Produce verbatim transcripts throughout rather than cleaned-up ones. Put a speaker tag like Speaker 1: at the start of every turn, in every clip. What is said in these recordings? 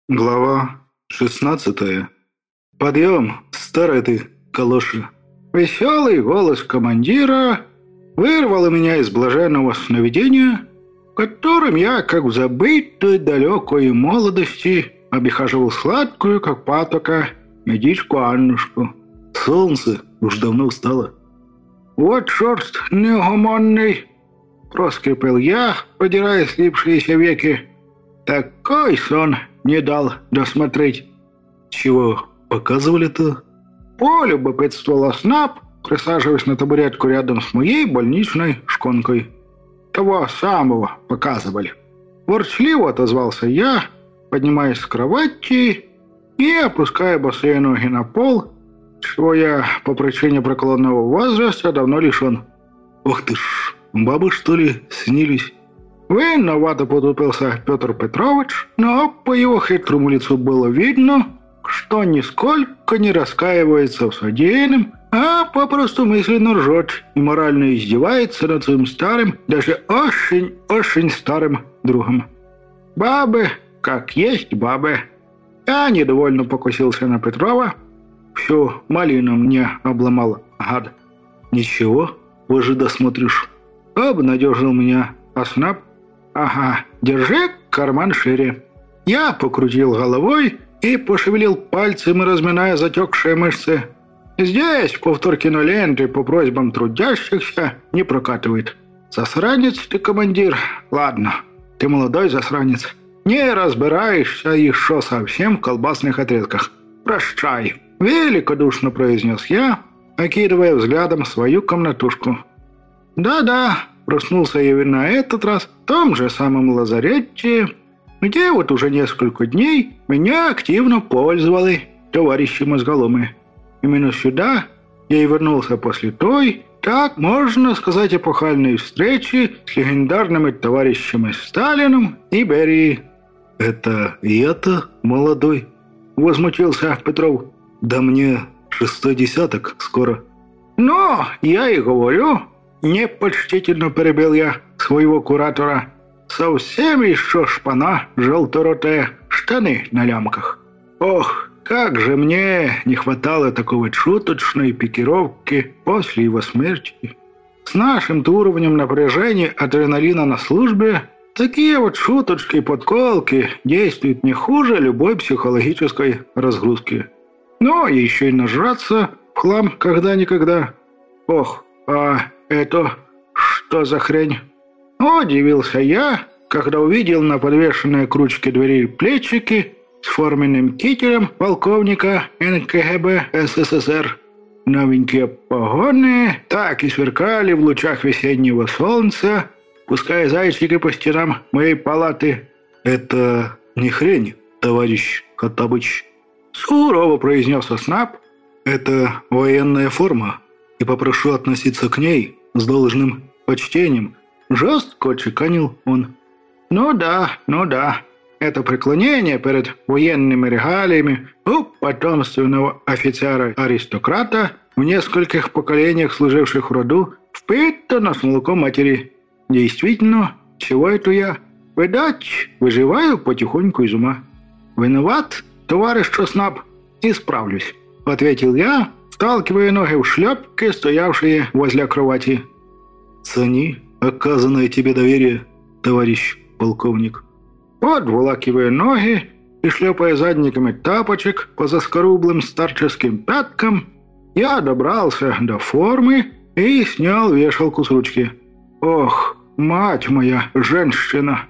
Speaker 1: Глава шестнадцатая. Подъем, старый ты, калоши. Веселый голос командира вырвал меня из блаженного сновидения, которым я, как в забытой далекой молодости, обихаживал сладкую, как патока, медичку Аннушку. Солнце уж давно встало. «Вот черт неугомонный!» — проскрипел я, подирая слипшиеся веки. «Такой сон не дал досмотреть». «Чего показывали-то?» Полюбопытствовал Снап, присаживаясь на табуретку рядом с моей больничной шконкой. «Того самого показывали». Ворчливо отозвался я, поднимаясь с кровати и опуская босые ноги на пол, чего я по причине преклонного возраста давно лишен. «Ох ты ж, бабы, что ли, снились?» Виновато потупился Петр Петрович, но по его хитрому лицу было видно, что нисколько не раскаивается в содеянном, а попросту мысленно ржет и морально издевается над своим старым, даже очень-очень старым другом. «Бабы, как есть бабы». Я недовольно покусился на Петрова. Всю малину мне обломал гад. «Ничего, позже досмотришь». Обнадежил меня Аснап. «Ага, держи карман шире». Я покрутил головой и пошевелил пальцем, разминая затекшие мышцы. Здесь повтор киноленты по просьбам трудящихся не прокатывает. Засранец ты, командир. Ладно, ты молодой засранец. Не разбираешься еще совсем в колбасных отрезках. Прощай, великодушно произнес я, окидывая взглядом свою комнатушку. Да-да, проснулся я на этот раз в том же самом лазарете, где вот уже несколько дней меня активно пользовали товарищи мозголомы. Именно сюда я и вернулся после той, так можно сказать, эпохальной встречи с легендарными товарищами Сталиным и Берией. «Это я-то молодой?» — возмутился Петров. «Да мне шестой десяток скоро». «Но я и говорю», — непочтительно перебил я своего куратора, «совсем еще шпана желторотая, штаны на лямках. Ох, как же мне не хватало такой шуточной пикировки после его смерти. С нашим-то уровнем напряжения адреналина на службе такие вот шуточки и подколки действуют не хуже любой психологической разгрузки. Но еще и нажраться в хлам когда-никогда. Ох, а это что за хрень?» Удивился я, когда увидел на подвешенной к ручке двери плечики с форменным кителем полковника эн ка гэ бэ эс эс эс эр. Новенькие погоны так и сверкали в лучах весеннего солнца, пуская зайчики по стенам моей палаты. «Это не хрень, товарищ Хаттабыч», — сурово произнес Снап. «Это военная форма, и попрошу относиться к ней с должным почтением», — жестко отчеканил он. «Ну да, ну да. Это преклонение перед военными регалиями у потомственного офицера-аристократа, в нескольких поколениях служивших в роду, впитано с молоком матери. Действительно, чего это я? Видать, выживаю потихоньку из ума». «Виноват, товарищ Снап, исправлюсь», — ответил я, сталкивая ноги в шлепки, стоявшие возле кровати. «Цени оказанное тебе доверие, товарищ полковник». Подволакивая ноги и шлепая задниками тапочек по заскорублым старческим пяткам, я добрался до формы и снял вешалку с ручки. «Ох, мать моя женщина!»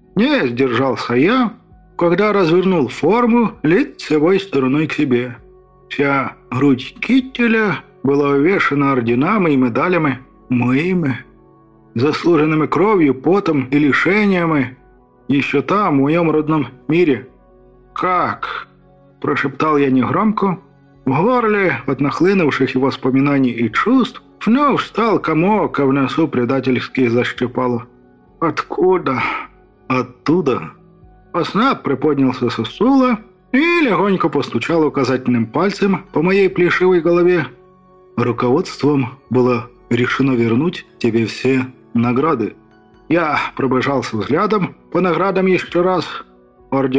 Speaker 1: Не сдержался я, когда развернул форму лицевой стороной к себе. Вся грудь кителя была увешана орденами и медалями моими, заслуженными кровью, потом и лишениями, еще там, в моем родном мире. «Как?» – прошептал я негромко. В горле от нахлынувших и воспоминаний и чувств вновь встал комок, а в носу предательски защипало. «Откуда?» «Оттуда». Снап приподнялся со стула и легонько постучал указательным пальцем по моей плешивой голове. «Руководством было решено вернуть тебе все награды». Я пробежался взглядом по наградам еще раз. Орден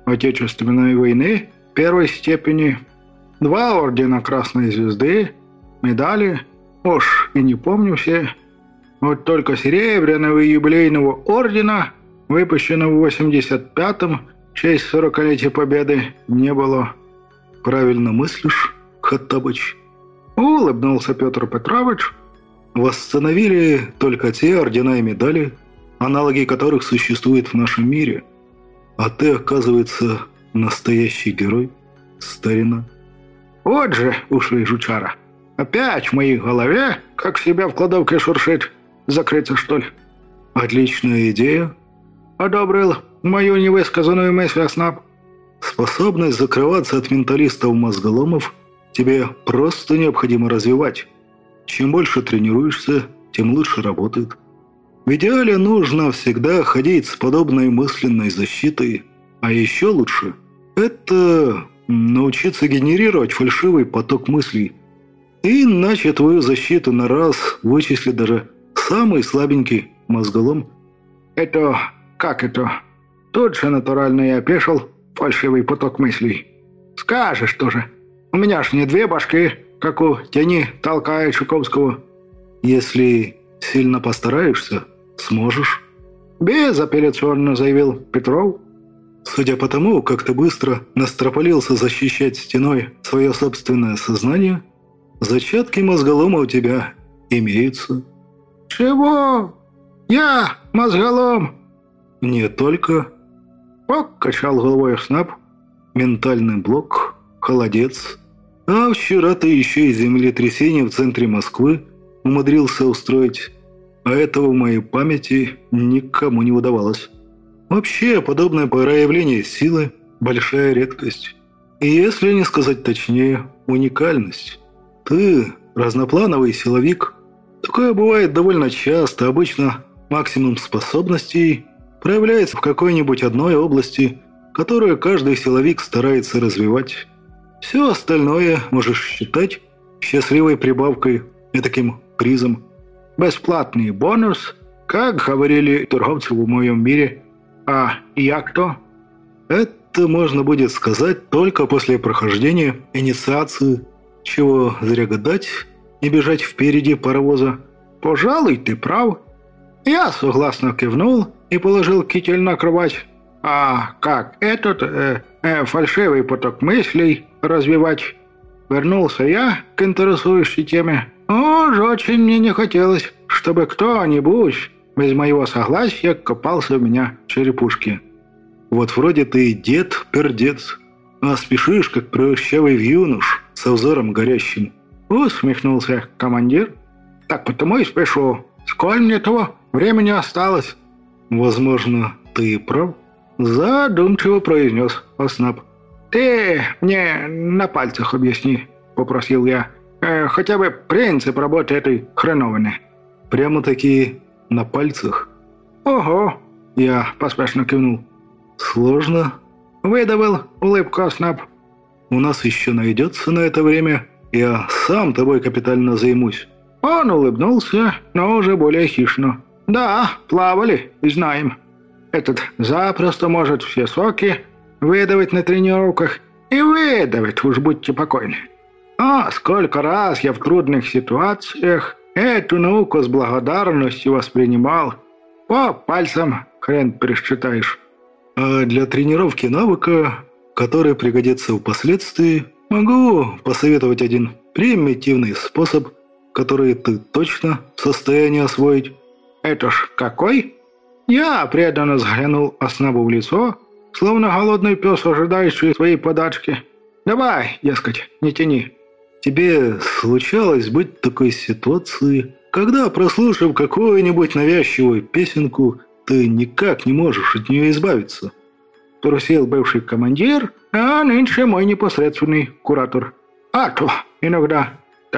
Speaker 1: Отечественной войны первой степени, два ордена Красной Звезды, медали, уж и не помню все. Вот только Серебряного юбилейного ордена, выпущенного в восемьдесят пятом, в честь сорокалетия Победы, не было.
Speaker 2: Правильно мыслишь, Хаттабыч?
Speaker 1: Улыбнулся Петр Петрович.
Speaker 2: Восстановили только те ордена и медали, аналоги которых существуют в нашем мире. А ты, оказывается, настоящий герой, старина.
Speaker 1: Вот же ушлый жучара. Опять в моей голове, как себя в кладовке шуршит. Закрыться, что ли?
Speaker 2: Отличная идея.
Speaker 1: Одобрил мою невысказанную мысль Оснаб.
Speaker 2: Способность закрываться от менталистов-мозголомов тебе просто необходимо развивать. Чем больше тренируешься, тем лучше работает. В идеале нужно всегда ходить с подобной мысленной защитой. А еще лучше – это научиться генерировать фальшивый поток мыслей. Иначе твою защиту на раз вычислит даже самый слабенький мозголом.
Speaker 1: Это как это? Тут же натурально я опешил. Фальшивый поток мыслей. Скажешь тоже. У меня ж не две башки, как у тени толкает Чуковского.
Speaker 2: Если сильно постараешься, сможешь.
Speaker 1: Безапелляционно заявил Петров.
Speaker 2: Судя по тому, как ты быстро настропалился защищать стеной свое собственное сознание, зачатки мозголома у тебя имеются.
Speaker 1: Чего? Я мозголом?
Speaker 2: Не только.
Speaker 1: Покачал головой Оснаб.
Speaker 2: Ментальный блок, холодец. А вчера ты еще и землетрясение в центре Москвы умудрился устроить. А этого в моей памяти никому не удавалось. Вообще, подобное проявление силы – большая редкость. И если не сказать точнее, уникальность. Ты разноплановый силовик. Такое бывает довольно часто, обычно максимум способностей проявляется в какой-нибудь одной области, которую каждый силовик старается развивать. Все остальное можешь считать счастливой прибавкой и таким призом.
Speaker 1: Бесплатный бонус, как говорили торговцы в моем мире. А я кто?
Speaker 2: Это можно будет сказать только после прохождения инициации. Чего зря гадать и бежать впереди паровоза.
Speaker 1: Пожалуй, ты прав. Я согласно кивнул и положил китель на кровать. А как этот э, э, фальшивый поток мыслей развивать? Вернулся я к интересующей теме. Уж очень мне не хотелось, чтобы кто-нибудь без моего согласия копался у меня в черепушке.
Speaker 2: Вот вроде ты дед-пердец, а спешишь, как прыщавый юнош со взором горящим.
Speaker 1: Усмехнулся командир. Так потому и спешу. Сколь мне того времени осталось?
Speaker 2: Возможно, ты и прав.
Speaker 1: Задумчиво произнес Оснаб. Ты мне на пальцах объясни, попросил я. Э, хотя бы принцип работы этой хреновины.
Speaker 2: Прямо-таки на пальцах?
Speaker 1: Ого, я поспешно кивнул.
Speaker 2: Сложно?
Speaker 1: Выдавил улыбку Оснаб.
Speaker 2: У нас еще найдется на это время. Я сам тобой капитально займусь.
Speaker 1: Он улыбнулся, но уже более хищно. Да, плавали и знаем. Этот запросто может все соки выдавать на тренировках и выдавать, уж будьте покойны. А сколько раз я в трудных ситуациях эту науку с благодарностью воспринимал. По пальцам хрен пересчитаешь.
Speaker 2: А для тренировки навыка, который пригодится впоследствии, могу посоветовать один примитивный способ, который ты точно в состоянии освоить.
Speaker 1: Это ж какой? Я преданно взглянул Оснабу в лицо, словно голодный пес, ожидающий своей подачки. Давай, дескать, не тяни.
Speaker 2: Тебе случалось быть в такой ситуации, когда, прослушав какую-нибудь навязчивую песенку, ты никак не можешь от нее избавиться?
Speaker 1: Трусил бывший командир, а нынче мой непосредственный куратор. А то иногда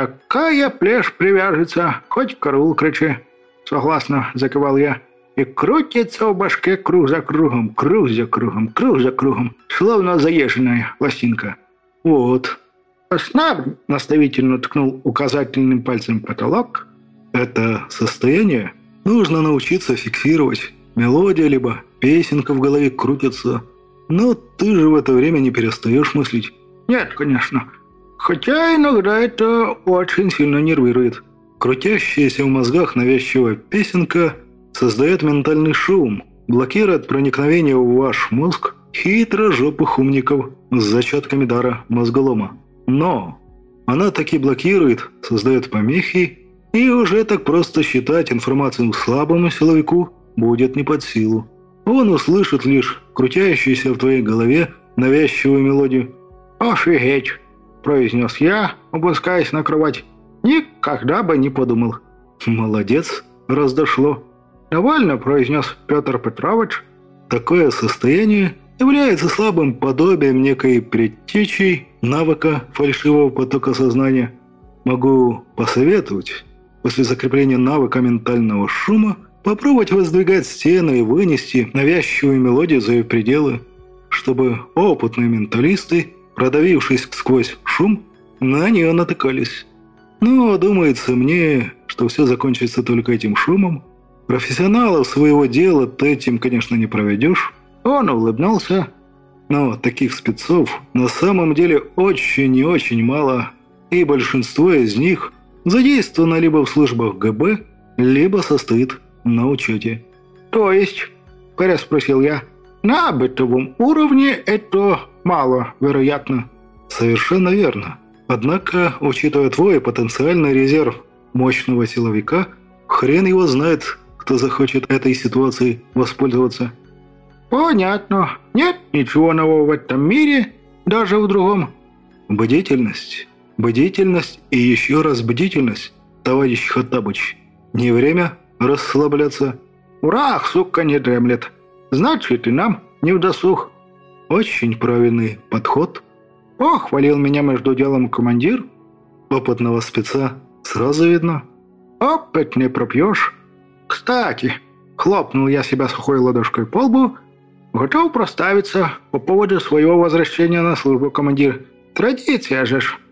Speaker 1: такая плешь привяжется, хоть в караул кричи. Согласно, закивал я. И крутится в башке круг за кругом, круг за кругом, круг за кругом, словно заезженная лосинка.
Speaker 2: Вот.
Speaker 1: Оснаб наставительно ткнул указательным пальцем в потолок.
Speaker 2: Это состояние нужно научиться фиксировать. Мелодия либо песенка в голове крутится. Но ты же в это время не перестаешь мыслить.
Speaker 1: Нет, конечно. Хотя иногда это очень сильно нервирует.
Speaker 2: Крутящаяся в мозгах навязчивая песенка создает ментальный шум, блокирует проникновение в ваш мозг хитрожопых умников с зачатками дара мозголома. Но она таки блокирует, создает помехи, и уже так просто считать информацию слабому силовику будет не под силу. Он услышит лишь крутящуюся в твоей голове навязчивую мелодию.
Speaker 1: «Офигеть!» – произнес я, опускаясь на кровать. «Никогда бы не подумал».
Speaker 2: «Молодец, раз дошло».
Speaker 1: «Довольно», – произнес Петр Петрович.
Speaker 2: Такое состояние является слабым подобием некой предтечи навыка фальшивого потока сознания. Могу посоветовать, после закрепления навыка ментального шума, попробовать воздвигать стены и вынести навязчивую мелодию за ее пределы, чтобы опытные менталисты, продавившись сквозь шум, на нее натыкались. Но думается мне, что все закончится только этим шумом. Профессионалов своего дела ты этим, конечно, не проведешь».
Speaker 1: Он улыбнулся.
Speaker 2: «Но таких спецов на самом деле очень и очень мало, и большинство из них задействовано либо в службах ГБ, либо состоит на учете».
Speaker 1: «То есть?» – переспросил я. «На бытовом уровне это маловероятно».
Speaker 2: «Совершенно верно. Однако, учитывая твой потенциальный резерв мощного силовика, хрен его знает, кто захочет этой ситуацией воспользоваться».
Speaker 1: «Понятно. Нет ничего нового в этом мире, даже в другом».
Speaker 2: «Бдительность. Бдительность и еще раз бдительность, товарищ Хоттабыч. Не время расслабляться».
Speaker 1: «Враг, сука, не дремлет. Значит, и нам не вдосуг».
Speaker 2: «Очень правильный подход».
Speaker 1: Похвалил меня между делом командир.
Speaker 2: «Опытного спеца сразу видно».
Speaker 1: «Опыт не пропьешь. Кстати», — хлопнул я себя сухой ладошкой по лбу, «готов проставиться по поводу своего возвращения на службу, командир. Традиция же ж».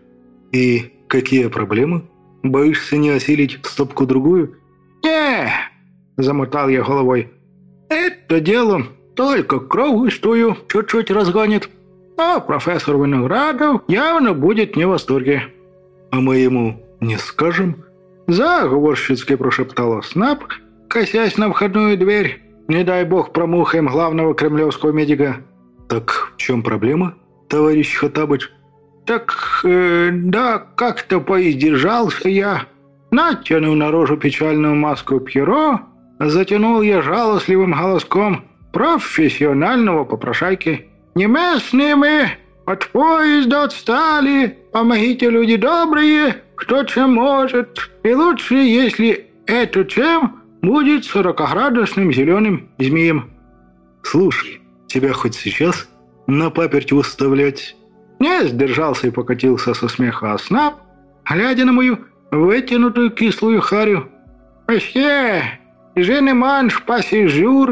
Speaker 2: «И какие проблемы? Боишься не осилить стопку-другую?»
Speaker 1: «Не», — замотал я головой, «это дело только кровь густую чуть-чуть разгонит, а профессор Виноградов явно будет не в восторге».
Speaker 2: «А мы ему не скажем?»
Speaker 1: Заговорщицки прошептала Снап, косясь на входную дверь. «Не дай бог промухаем главного кремлевского медика».
Speaker 2: «Так в чем проблема, товарищ Хоттабыч?»
Speaker 1: «Так, э, да, как-то поиздержался я. Натянув на рожу печальную маску Пьеро, затянул я жалостливым голоском профессионального попрошайки. «Не местные мы, от поезда отстали, помогите, люди добрые, кто чем может, и лучше, если это чем будет сорокаградусным зеленым змеем».
Speaker 2: «Слушай, тебя хоть сейчас на паперть выставлять?»
Speaker 1: Не сдержался и покатился со смеха Снап, глядя на мою вытянутую кислую харю. «Вообще, je ne mange pas ce jour,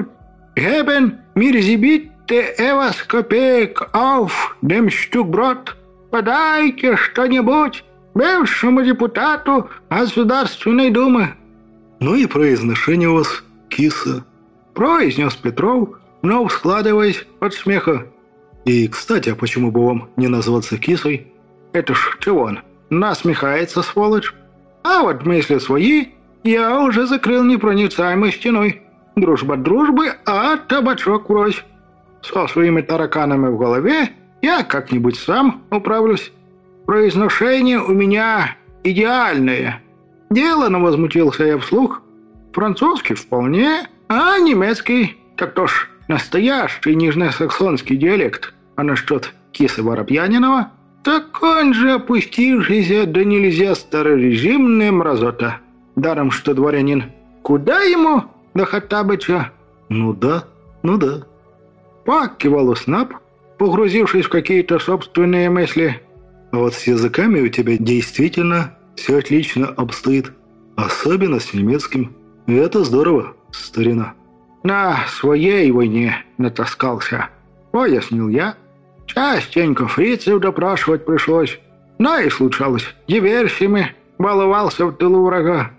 Speaker 1: geben mir sie bitte etwas копеек auf dem Stück Brot. Подайте что-нибудь бывшему депутату Государственной Думы».
Speaker 2: «Ну и произношение у вас, киса»,
Speaker 1: — произнес Петров, вновь складываясь от смеха.
Speaker 2: «И, кстати, а почему бы вам не назваться кисой?»
Speaker 1: «Это ж чего он? Насмехается, сволочь. А вот мысли свои я уже закрыл непроницаемой стеной. Дружба дружбы, а табачок врозь. Со своими тараканами в голове я как-нибудь сам управлюсь. Произношение у меня идеальное». Делано возмутился я вслух. Французский вполне, а немецкий так то ж настоящий нижнесаксонский диалект. А насчет кисы Воробьянинова, так он же опустившийся да нельзя старорежимная мразота. Даром, что дворянин. Куда ему до Хоттабыча?
Speaker 2: «Ну да, ну да»,
Speaker 1: — покивал Снап, погрузившись в какие-то собственные мысли.
Speaker 2: «А вот с языками у тебя действительно все отлично обстоит. Особенно с немецким. И это здорово, старина».
Speaker 1: «На своей войне натаскался», — пояснил я. «Частенько фрицев допрашивать пришлось. Но и случалось диверсиями. Баловался в тылу врага».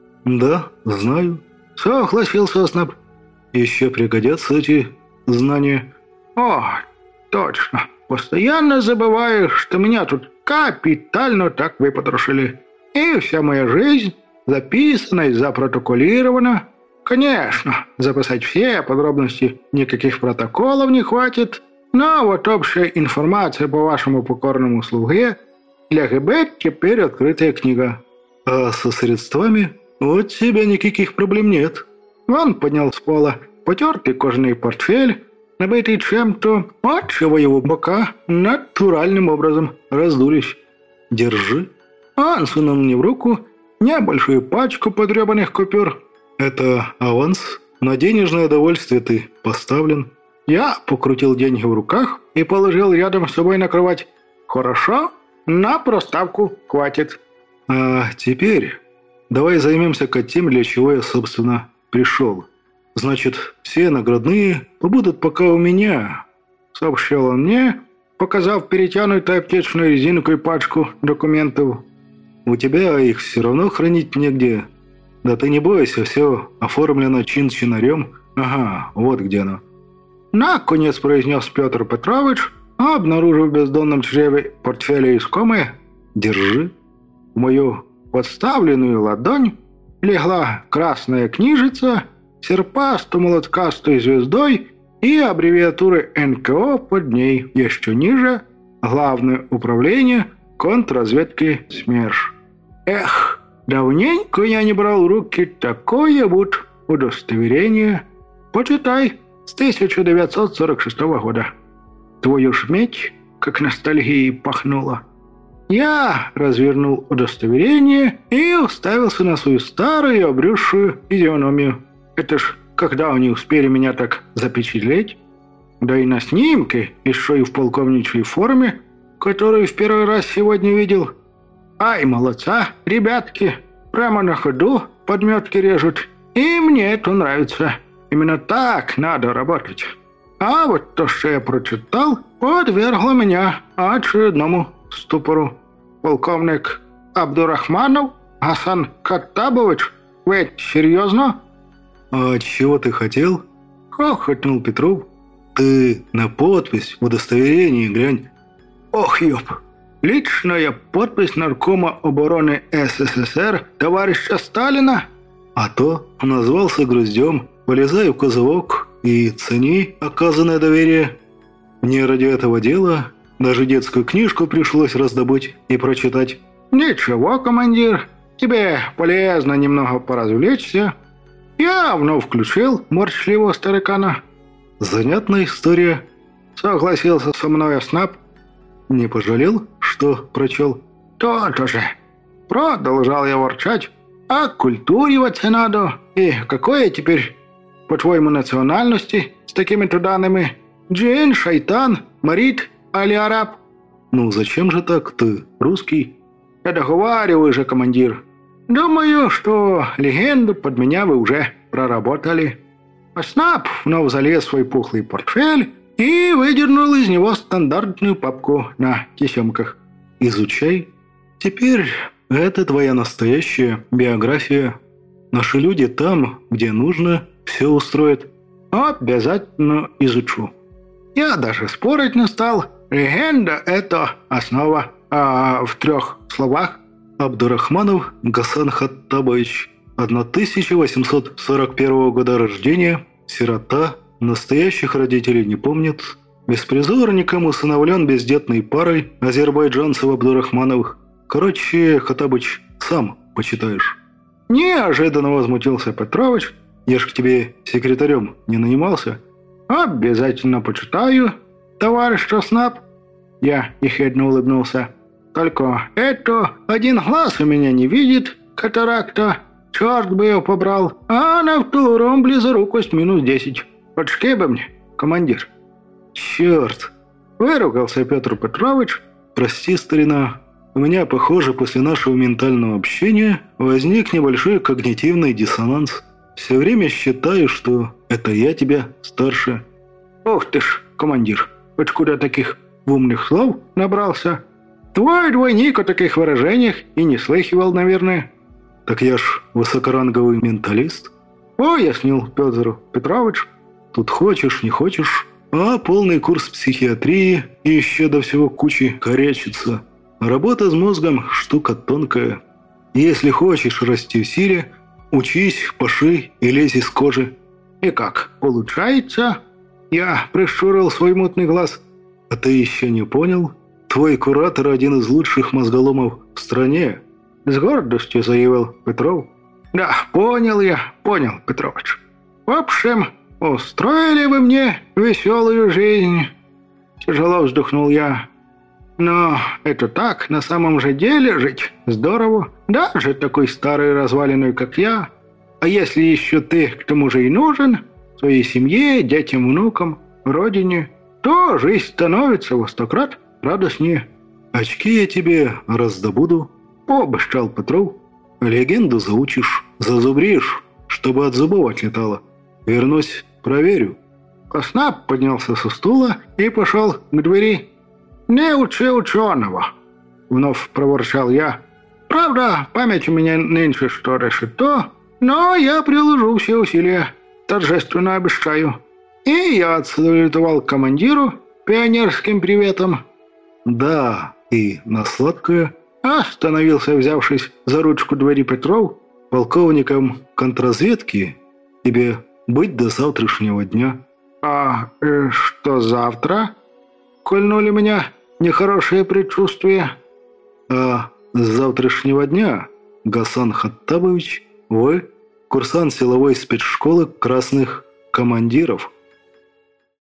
Speaker 2: «Да, знаю»,
Speaker 1: — согласился Снап.
Speaker 2: «Еще пригодятся эти знания».
Speaker 1: «О, Точно. Постоянно забываешь, что меня тут капитально так выпотрошили. И вся моя жизнь записана и запротоколирована. Конечно, записать все подробности никаких протоколов не хватит, но вот общая информация по вашему покорному слуге для ГБ теперь открытая книга.
Speaker 2: А со средствами у тебя никаких проблем нет.
Speaker 1: Он поднял с пола потертый кожаный портфель, набитый чем-то, отчего его бока натуральным образом раздулись.
Speaker 2: Держи.
Speaker 1: Он сунул мне в руку небольшую пачку подребанных купюр.
Speaker 2: Это аванс. На денежное довольствие ты поставлен.
Speaker 1: Я покрутил деньги в руках и положил рядом с собой на кровать. Хорошо, на проставку хватит.
Speaker 2: А теперь давай займемся тем, для чего я, собственно, пришел. Значит, все наградные побудут пока у меня,
Speaker 1: сообщил он мне, показав перетянутую аптечной резинкой пачку документов.
Speaker 2: У тебя их все равно хранить негде. Да ты не бойся, все оформлено чин-чинарем. Ага, вот где оно.
Speaker 1: Наконец произнес Петр Петрович, обнаружив в бездонном чреве портфеля искомое.
Speaker 2: Держи.
Speaker 1: В мою подставленную ладонь легла красная книжица с серпасто-молоткастой звездой и аббревиатуры эн ка о под ней. Еще ниже – Главное управление контрразведки СМЕРШ. Эх, давненько я не брал в руки такое вот удостоверение. Почитай, с тысяча девятьсот сорок шестого года. Твою ж медь, как ностальгией пахнуло. Я развернул удостоверение и уставился на свою старую обрюзшую физиономию. Это ж когда они успели меня так запечатлеть? Да и на снимке, еще и в полковничьей форме, которую в первый раз сегодня видел. Ай, молодца, ребятки, прямо на ходу подметки режут. И мне это нравится. Именно так надо работать. А вот то, что я прочитал, подвергло меня очередному ступору. Полковник Абдурахманов Гасан Каттабович, ведь серьезно?
Speaker 2: А чего ты хотел?
Speaker 1: Хохотнул Петров.
Speaker 2: Ты на подпись в удостоверении глянь.
Speaker 1: Ох, ёб. Личная подпись наркома обороны эс эс эс эр товарища Сталина?
Speaker 2: А то назвался груздем. Полезай в козырек и цени оказанное доверие. Мне ради этого дела даже детскую книжку пришлось раздобыть и прочитать.
Speaker 1: Ничего, командир, тебе полезно немного поразвлечься. Я вновь включил морчливого старикана.
Speaker 2: Занятная история.
Speaker 1: Согласился со мной Оснап.
Speaker 2: Не пожалел, что прочел?
Speaker 1: То-то же. Продолжал я ворчать. Оккультуриваться надо. И какое теперь, по-твоему, национальности с такими-то данными? Джин, шайтан, марит, али араб?
Speaker 2: Ну зачем же так? Ты русский?
Speaker 1: Я договариваю же, командир. Думаю, что легенду под меня вы уже проработали. Оснап вновь залез в свой пухлый портфель и выдернул из него стандартную папку на тесемках.
Speaker 2: Изучай. Теперь это твоя настоящая биография. Наши люди там, где нужно, все устроят.
Speaker 1: Обязательно изучу. Я даже спорить не стал. Легенда – это основа. А в трех словах?
Speaker 2: Абдурахманов Гасан Хаттабович, тысяча восемьсот сорок первого года рождения, сирота, настоящих родителей не помнит, беспризорником усыновлен бездетной парой азербайджанцев Абдурахмановых. Короче, Хаттабыч, сам почитаешь.
Speaker 1: Неожиданно возмутился Петрович.
Speaker 2: Я ж к тебе секретарем не нанимался.
Speaker 1: Обязательно почитаю, товарищ Оснап. Я ехидно улыбнулся. Только это один глаз у меня не видит, катаракта, черт бы его побрал, а на втором близорукость минус десять. Очки бы мне, командир.
Speaker 2: Черт,
Speaker 1: выругался Петр Петрович.
Speaker 2: Прости, старина, у меня, похоже, после нашего ментального общения возник небольшой когнитивный диссонанс. Все время считаю, что это я тебя старше.
Speaker 1: Ух ты ж, командир, откуда таких умных слов набрался? Твой двойник о таких выражениях и не слыхивал, наверное.
Speaker 2: Так я ж высокоранговый менталист.
Speaker 1: Пояснил Петр Петрович.
Speaker 2: Тут хочешь, не хочешь, А полный курс психиатрии и еще до всего кучи корячится. Работа с мозгом – штука тонкая. Если хочешь расти в силе, учись, паши и лезь из кожи».
Speaker 1: «И как, получается?» Я прищурил свой мутный глаз.
Speaker 2: «А ты еще не понял? Твой куратор – один из лучших мозголомов в стране», –
Speaker 1: с гордостью заявил Петров. «Да, понял я, понял, Петрович. В общем, устроили вы мне веселую жизнь». Тяжело вздохнул я. «Но это так, на самом же деле жить здорово. Даже такой старый развалиной, как я. А если еще ты к тому же и нужен, своей семье, детям, внукам, родине, то жизнь становится во сто крат радостнее».
Speaker 2: «Очки я тебе раздобуду», –
Speaker 1: пообещал Петров.
Speaker 2: «Легенду заучишь, зазубришь, чтобы от зубов отлетало. Вернусь, проверю».
Speaker 1: Коснап поднялся со стула и пошел к двери. «Не учи ученого», — вновь проворчал я. «Правда, память у меня нынче что решето, но я приложу все усилия, торжественно обещаю». И я отсалютовал командиру пионерским приветом.
Speaker 2: «Да, и на сладкое», —
Speaker 1: остановился, взявшись за ручку двери Петров.
Speaker 2: «Полковником контрразведки тебе быть до завтрашнего дня».
Speaker 1: «А э, что завтра?» — кольнули меня нехорошее предчувствие.
Speaker 2: «А с завтрашнего дня, Гасан Хаттабович, вы курсант силовой спецшколы красных командиров».